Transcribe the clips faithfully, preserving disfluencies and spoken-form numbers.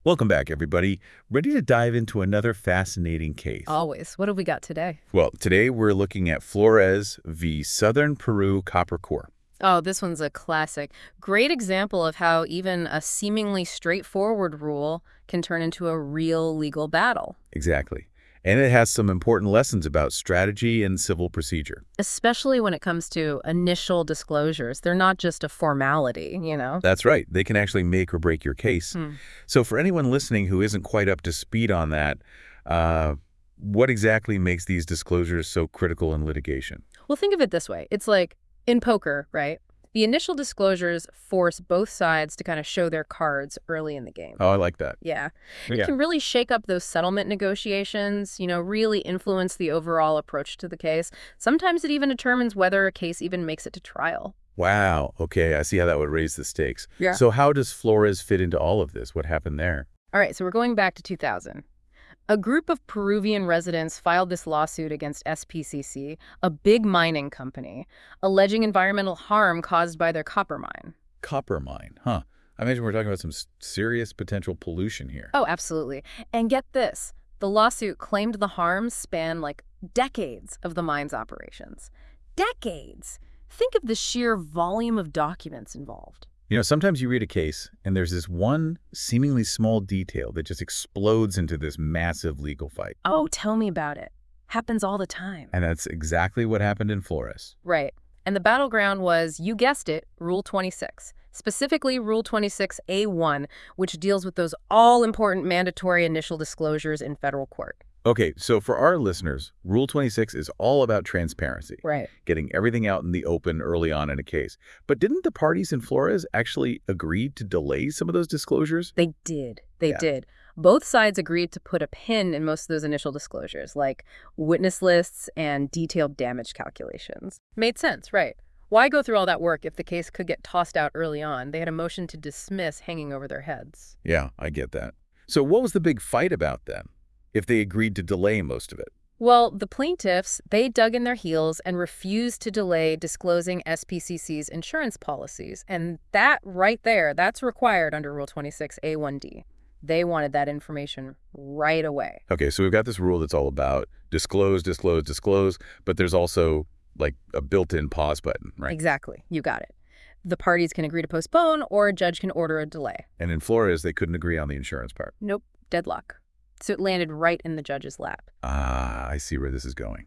Welcome back, everybody. Ready to dive into another fascinating case? Always. What have we got today? Well, today we're looking at Flores v. Southern Peru Copper Corp. Oh, this one's a classic. Great example of how even a seemingly straightforward rule can turn into a real legal battle. Exactly. And it has some important lessons about strategy and civil procedure. Especially when it comes to initial disclosures. They're not just a formality, you know? That's right. They can actually make or break your case. Hmm. So for anyone listening who isn't quite up to speed on that, uh, what exactly makes these disclosures so critical in litigation? Well, think of it this way. It's like in poker, right? The initial disclosures force both sides to kind of show their cards early in the game. Oh, I like that. Yeah. It Yeah. can really shake up those settlement negotiations, you know, really influence the overall approach to the case. Sometimes it even determines whether a case even makes it to trial. Wow. Okay, I see how that would raise the stakes. Yeah. So how does Flores fit into all of this? What happened there? All right, so we're going back to two thousand. A group of Peruvian residents filed this lawsuit against S P C C, a big mining company, alleging environmental harm caused by their copper mine. Copper mine, huh? I imagine we're talking about some s- serious potential pollution here. Oh, absolutely. And get this, the lawsuit claimed the harms span like decades of the mine's operations. Decades! Think of the sheer volume of documents involved. You know, sometimes you read a case and there's this one seemingly small detail that just explodes into this massive legal fight. Oh, tell me about it. Happens all the time. And that's exactly what happened in Flores. Right. And the battleground was, you guessed it, Rule twenty-six. Specifically, Rule twenty-six A one, which deals with those all-important mandatory initial disclosures in federal court. Okay, so for our listeners, Rule twenty-six is all about transparency, Right. getting everything out in the open early on in a case. But didn't the parties in Flores actually agree to delay some of those disclosures? They did. They Yeah. did. Both sides agreed to put a pin in most of those initial disclosures, like witness lists and detailed damage calculations. Made sense, right? Why go through all that work if the case could get tossed out early on? They had a motion to dismiss hanging over their heads. Yeah, I get that. So what was the big fight about then, if they agreed to delay most of it? Well, the plaintiffs, they dug in their heels and refused to delay disclosing S P C C's insurance policies. And that right there, that's required under Rule twenty-six A one D. They wanted that information right away. Okay, so we've got this rule that's all about disclose, disclose, disclose, but there's also like a built-in pause button, right? Exactly. You got it. The parties can agree to postpone, or a judge can order a delay. And in Flores, they couldn't agree on the insurance part. Nope. Deadlock. So it landed right in the judge's lap. Ah, I see where this is going.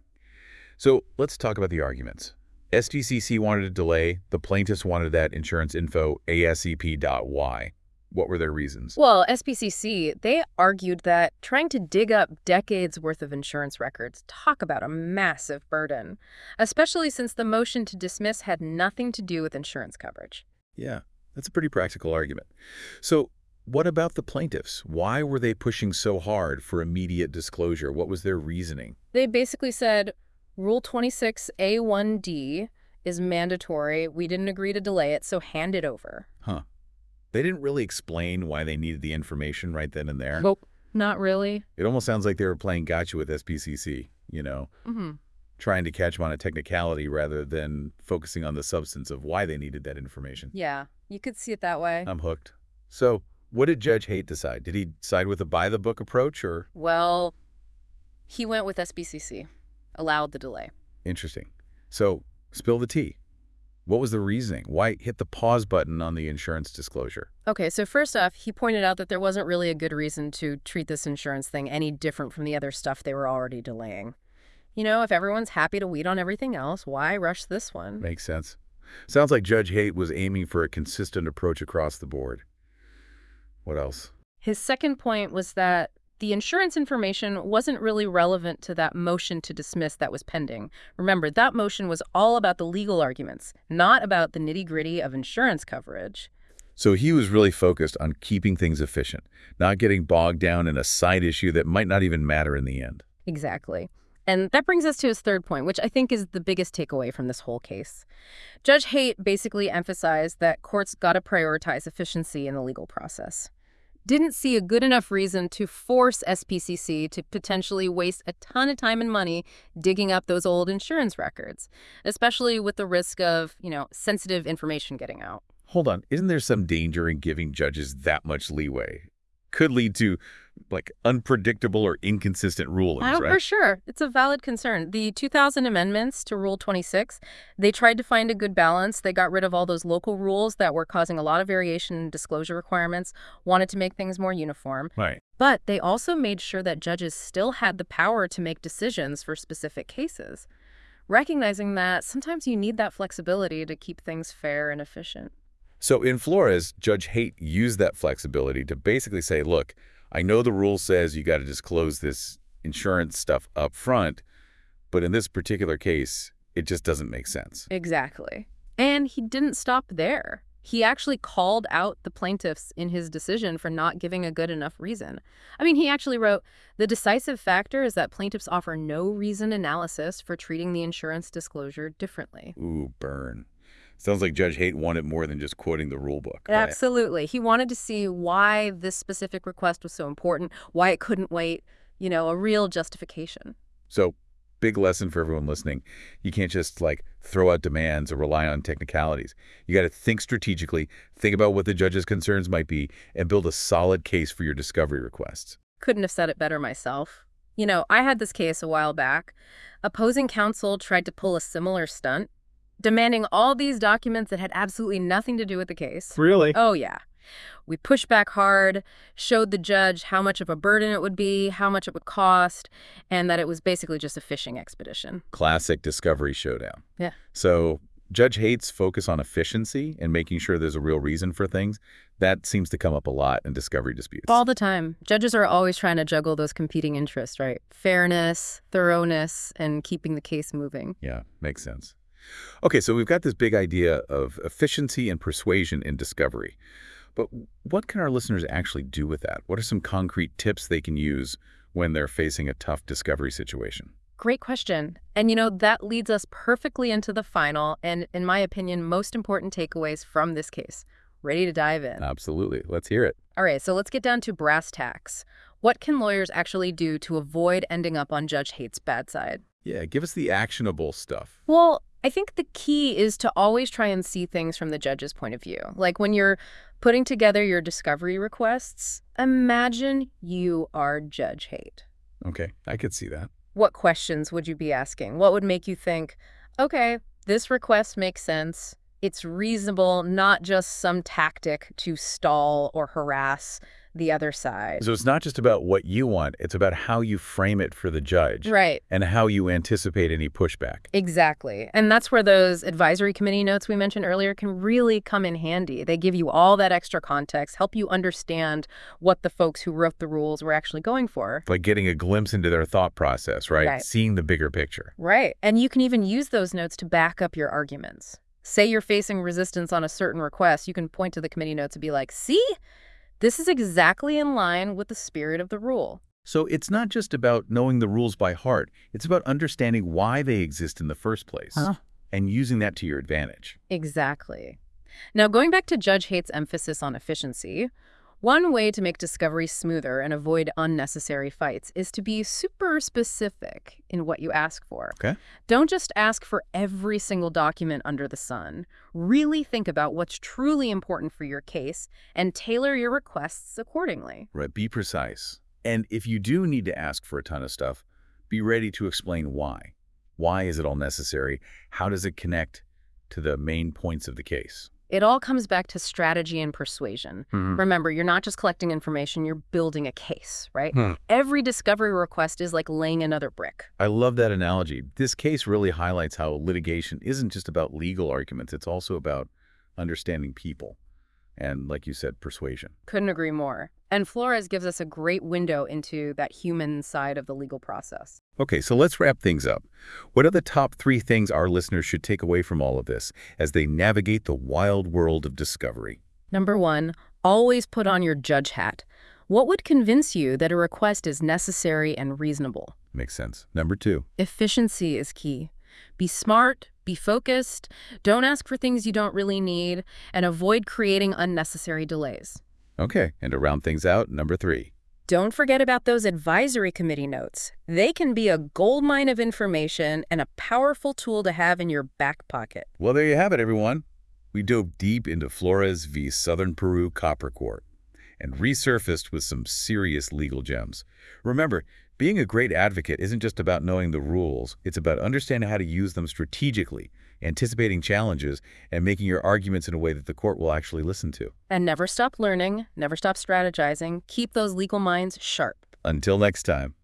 So let's talk about the arguments. S T C C wanted a delay. The plaintiffs wanted that insurance info A S E P dot Y. What were their reasons? Well, S P C C, they argued that trying to dig up decades worth of insurance records, talk about a massive burden, especially since the motion to dismiss had nothing to do with insurance coverage. Yeah, that's a pretty practical argument. So what about the plaintiffs? Why were they pushing so hard for immediate disclosure? What was their reasoning? They basically said, Rule twenty-six A one D is mandatory. We didn't agree to delay it, so hand it over. Huh. They didn't really explain why they needed the information right then and there. Nope. Not really. It almost sounds like they were playing gotcha with S P C C, you know, Mm-hmm. trying to catch them on a technicality rather than focusing on the substance of why they needed that information. Yeah, you could see it that way. I'm hooked. So what did Judge Haight decide? Did he side with a by-the-book approach or? Well, he went with S B C C, allowed the delay. Interesting. So spill the tea. What was the reasoning? Why hit the pause button on the insurance disclosure? Okay, so first off, he pointed out that there wasn't really a good reason to treat this insurance thing any different from the other stuff they were already delaying. You know, if everyone's happy to wait on everything else, why rush this one? Makes sense. Sounds like Judge Haight was aiming for a consistent approach across the board. What else? His second point was that the insurance information wasn't really relevant to that motion to dismiss that was pending. Remember, that motion was all about the legal arguments, not about the nitty-gritty of insurance coverage. So he was really focused on keeping things efficient, not getting bogged down in a side issue that might not even matter in the end. Exactly. And that brings us to his third point, which I think is the biggest takeaway from this whole case. Judge Haight basically emphasized that courts got to prioritize efficiency in the legal process. Didn't see a good enough reason to force S P C C to potentially waste a ton of time and money digging up those old insurance records, especially with the risk of, you know, sensitive information getting out. Hold on, isn't there some danger in giving judges that much leeway? could lead to like unpredictable or inconsistent rulings, Oh, right? for sure. It's a valid concern. The two thousand amendments to Rule twenty-six, they tried to find a good balance. They got rid of all those local rules that were causing a lot of variation in disclosure requirements, wanted to make things more uniform. Right. But they also made sure that judges still had the power to make decisions for specific cases, recognizing that sometimes you need that flexibility to keep things fair and efficient. So in Flores, Judge Haight used that flexibility to basically say, look, I know the rule says you got to disclose this insurance stuff up front, but in this particular case, it just doesn't make sense. Exactly. And he didn't stop there. He actually called out the plaintiffs in his decision for not giving a good enough reason. I mean, he actually wrote, the decisive factor is that plaintiffs offer no reason analysis for treating the insurance disclosure differently. Ooh, burn. Sounds like Judge Haight wanted more than just quoting the rule book. Right? Absolutely. He wanted to see why this specific request was so important, why it couldn't wait, you know, a real justification. So, big lesson for everyone listening. You can't just like throw out demands or rely on technicalities. You got to think strategically, think about what the judge's concerns might be, and build a solid case for your discovery requests. Couldn't have said it better myself. You know, I had this case a while back. Opposing counsel tried to pull a similar stunt, demanding all these documents that had absolutely nothing to do with the case. Really? Oh, yeah. We pushed back hard, showed the judge how much of a burden it would be, how much it would cost, and that it was basically just a fishing expedition. Classic discovery showdown. Yeah. So Judge Haight's focus on efficiency and making sure there's a real reason for things, that seems to come up a lot in discovery disputes. All the time. Judges are always trying to juggle those competing interests, right? Fairness, thoroughness, and keeping the case moving. Yeah, makes sense. Okay, so we've got this big idea of efficiency and persuasion in discovery. But what can our listeners actually do with that? What are some concrete tips they can use when they're facing a tough discovery situation? Great question. And, you know, that leads us perfectly into the final and, in my opinion, most important takeaways from this case. Ready to dive in? Absolutely. Let's hear it. All right, so let's get down to brass tacks. What can lawyers actually do to avoid ending up on Judge Haight's bad side? Yeah, give us the actionable stuff. Well, I think the key is to always try and see things from the judge's point of view. Like when you're putting together your discovery requests, imagine you are Judge Haight. Okay, I could see that. What questions would you be asking? What would make you think, okay, this request makes sense. It's reasonable, not just some tactic to stall or harass the other side. So it's not just about what you want, it's about how you frame it for the judge. Right. And how you anticipate any pushback. Exactly. And that's where those advisory committee notes we mentioned earlier can really come in handy. They give you all that extra context, help you understand what the folks who wrote the rules were actually going for. Like getting a glimpse into their thought process, right? Right. Seeing the bigger picture. Right. And you can even use those notes to back up your arguments. Say you're facing resistance on a certain request, you can point to the committee notes and be like, see? This is exactly in line with the spirit of the rule. So it's not just about knowing the rules by heart. It's about understanding why they exist in the first place Huh? and using that to your advantage. Exactly. Now, going back to Judge Haight's emphasis on efficiency, one way to make discovery smoother and avoid unnecessary fights is to be super specific in what you ask for. Okay. Don't just ask for every single document under the sun. Really think about what's truly important for your case and tailor your requests accordingly. Right. Be precise. And if you do need to ask for a ton of stuff, be ready to explain why. Why is it all necessary? How does it connect to the main points of the case? It all comes back to strategy and persuasion. Mm-hmm. Remember, you're not just collecting information, you're building a case, right? Hmm. Every discovery request is like laying another brick. I love that analogy. This case really highlights how litigation isn't just about legal arguments. It's also about understanding people and, like you said, persuasion. Couldn't agree more. And Flores gives us a great window into that human side of the legal process. Okay, so let's wrap things up. What are the top three things our listeners should take away from all of this as they navigate the wild world of discovery? Number one, always put on your judge hat. What would convince you that a request is necessary and reasonable? Makes sense. Number two. Efficiency is key. Be smart, be focused, don't ask for things you don't really need, and avoid creating unnecessary delays. Okay, and to round things out, number three. Don't forget about those advisory committee notes. They can be a goldmine of information and a powerful tool to have in your back pocket. Well, there you have it, everyone. We dove deep into Flores v. Southern Peru Copper Court. and resurfaced with some serious legal gems. Remember, being a great advocate isn't just about knowing the rules. It's about understanding how to use them strategically, anticipating challenges, and making your arguments in a way that the court will actually listen to. And never stop learning, never stop strategizing. Keep those legal minds sharp. Until next time.